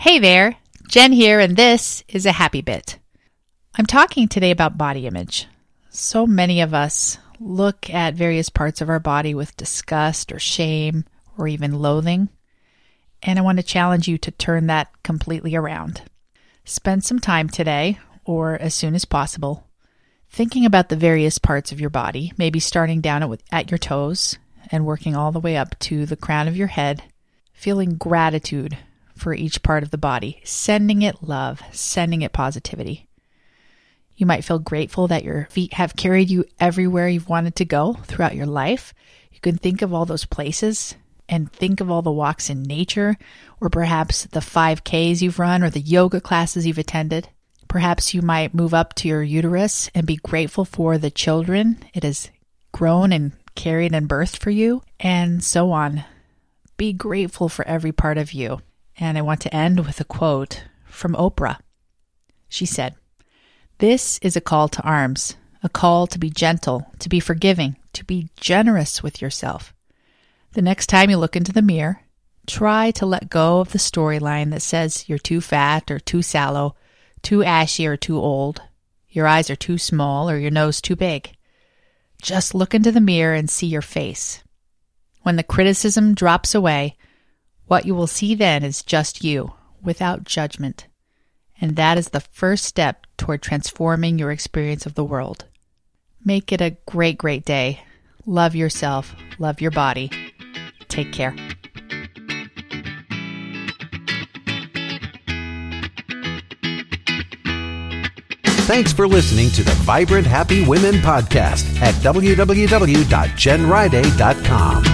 Hey there, Jen here, and this is a Happy Bit. I'm talking today about body image. So many of us look at various parts of our body with disgust or shame or even loathing, and I want to challenge you to turn that completely around. Spend some time today, or as soon as possible, thinking about the various parts of your body, maybe starting down at your toes and working all the way up to the crown of your head, feeling gratitude for each part of the body, sending it love, sending it positivity. You might feel grateful that your feet have carried you everywhere you've wanted to go throughout your life. You can think of all those places and think of all the walks in nature, or perhaps the 5Ks you've run or the yoga classes you've attended. Perhaps you might move up to your uterus and be grateful for the children it has grown and carried and birthed for you, and so on. Be grateful for every part of you. And I want to end with a quote from Oprah. She said, "This is a call to arms, a call to be gentle, to be forgiving, to be generous with yourself. The next time you look into the mirror, try to let go of the storyline that says you're too fat or too sallow, too ashy or too old, your eyes are too small or your nose too big. Just look into the mirror and see your face. When the criticism drops away, what you will see then is just you, without judgment. And that is the first step toward transforming your experience of the world. Make it a great, great day. Love yourself. Love your body. Take care." Thanks for listening to the Vibrant Happy Women podcast at www.jenriday.com.